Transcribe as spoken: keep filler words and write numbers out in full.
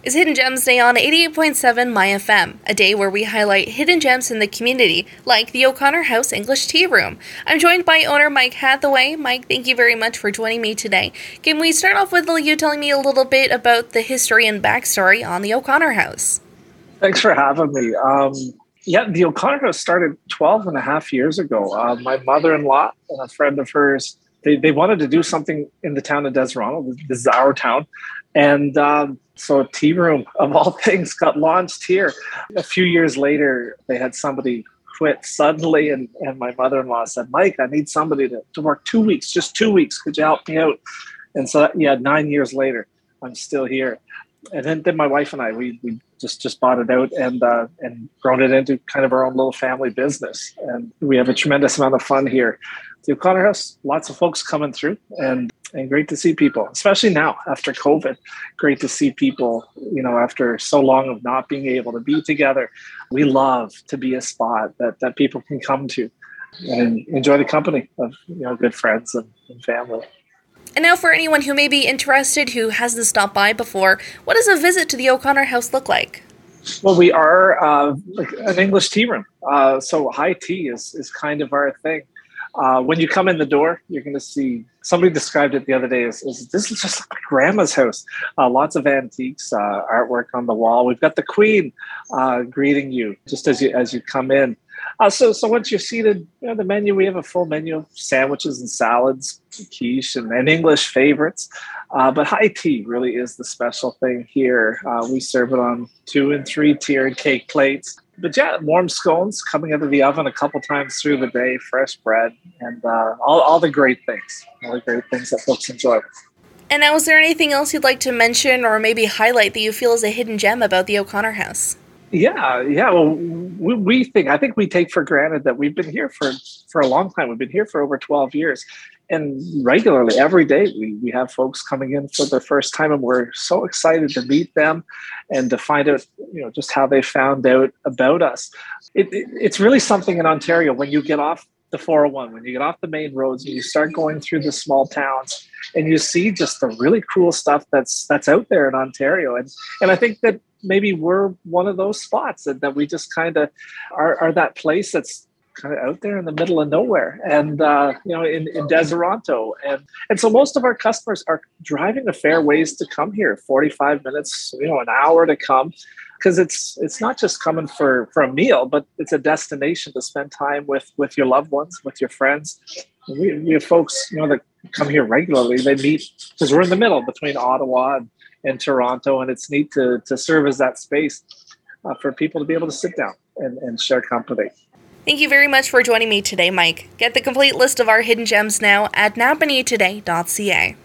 is Hidden Gems Day on eighty-eight point seven My F M, a day where we highlight hidden gems in the community, like the O'Connor House English Tea Room. I'm joined by owner Mike Hathaway. Mike, thank you very much for joining me today. Can we start off with you telling me a little bit about the history and backstory on the O'Connor House? Thanks for having me. Um, yeah, the O'Connor House started twelve and a half years ago. Uh, my mother-in-law and a friend of hers, they, they wanted to do something in the town of Deseronto. This is our town. And um, so a tea room, of all things, got launched here. A few years later, they had somebody quit suddenly. And, and my mother-in-law said, Mike, I need somebody to, to work two weeks, just two weeks. Could you help me out? And so, yeah, nine years later, I'm still here. And then, then my wife and I, we, we just, just bought it out and uh, and grown it into kind of our own little family business. And we have a tremendous amount of fun here. The O'Connor House, lots of folks coming through, and and great to see people, especially now after COVID. Great to see people, you know, after so long of not being able to be together. We love to be a spot that, that people can come to and enjoy the company of, you know, good friends and, and family. And now for anyone who may be interested who hasn't stopped by before, what does a visit to the O'Connor House look like? Well, we are uh, like an English tea room. Uh, so high tea is, is kind of our thing. Uh, when you come in the door, you're going to see, somebody described it the other day as, as this is just like grandma's house. Uh, lots of antiques, uh, artwork on the wall. We've got the Queen uh, greeting you just as you as you come in. Uh, so so once you're seated, you know, the menu, we have a full menu of sandwiches and salads, quiche, and, and English favorites. Uh, but high tea really is the special thing here. Uh, we serve it on two and three tiered cake plates. But yeah, warm scones coming out of the oven a couple times through the day, fresh bread, and uh, all, all the great things, all the great things that folks enjoy. And now, is there anything else you'd like to mention or maybe highlight that you feel is a hidden gem about the O'Connor House? Yeah, yeah. Well, we, we think, I think we take for granted that we've been here for, for a long time. We've been here for over twelve years. And regularly, every day, we, we have folks coming in for the first time, and we're so excited to meet them and to find out, you know, just how they found out about us. It, it, it's really something in Ontario when you get off the four oh one, when you get off the main roads and you start going through the small towns and you see just the really cool stuff that's that's out there in Ontario. And and I think that maybe we're one of those spots that, that we just kind of are, are that place that's kind of out there in the middle of nowhere, and uh, you know, in, in Deseronto, and and so most of our customers are driving a fair ways to come here, forty-five minutes, you know, an hour to come, because it's it's not just coming for for a meal, but it's a destination to spend time with with your loved ones, with your friends. We, we have folks, you know, that come here regularly. They meet because we're in the middle between Ottawa and, and Toronto, and it's neat to to serve as that space uh, for people to be able to sit down and, and share company. Thank you very much for joining me today, Mike. Get the complete list of our hidden gems now at napanee today dot c a.